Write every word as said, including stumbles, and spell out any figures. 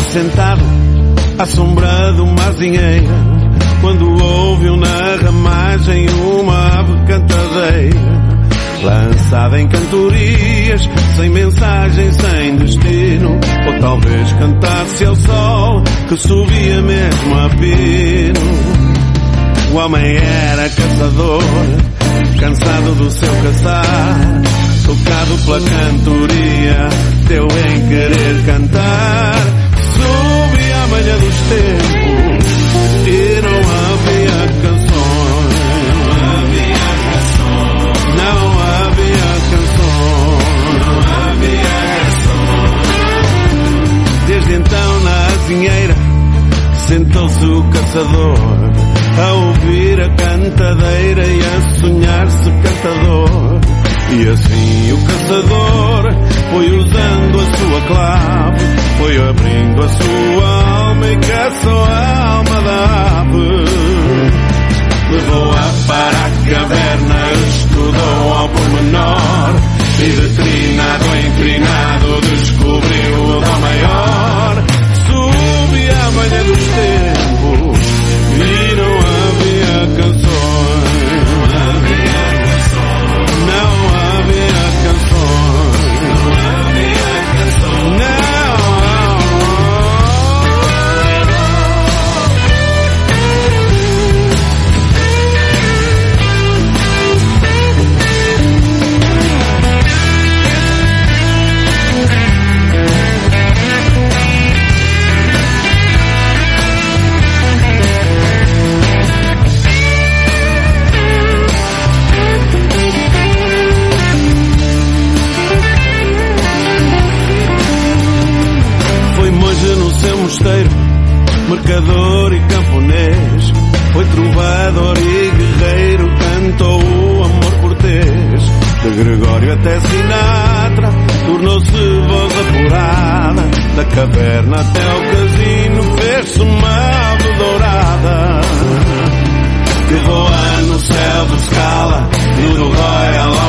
sentado à sombra de uma azinheira, quando ouviu na ramagem uma ave cantadeira, lançada em cantorias, sem mensagem, sem destino, ou talvez cantasse ao sol que subia mesmo a pino. O homem era caçador, cansado do seu caçar, tocado pela cantoria, deu em querer cantar. Subia a malha dos tempos e não havia canções. Não havia canções. Não havia canções. Não havia canções. Desde então na azinheira sentou-se o caçador, a ouvir a cantadeira e a sonhar-se cantador. E assim o caçador foi usando a sua clave, foi abrindo a sua alma e caçou a alma da ave. Levou-a para a caverna, estudou ao pormenor, e de trinado em trinado descobriu o dó maior. Subia a manhã dos tempos e não havia canções. Não havia canções. Não havia canções. Não havia canções. Não. Mosteiro, mercador e camponês, foi trovador e guerreiro, cantou o amor cortês. De Gregório até Sinatra, tornou-se voz apurada, da caverna até ao casino, fez-se uma ave dourada. Que voa no céu de escala, no Royal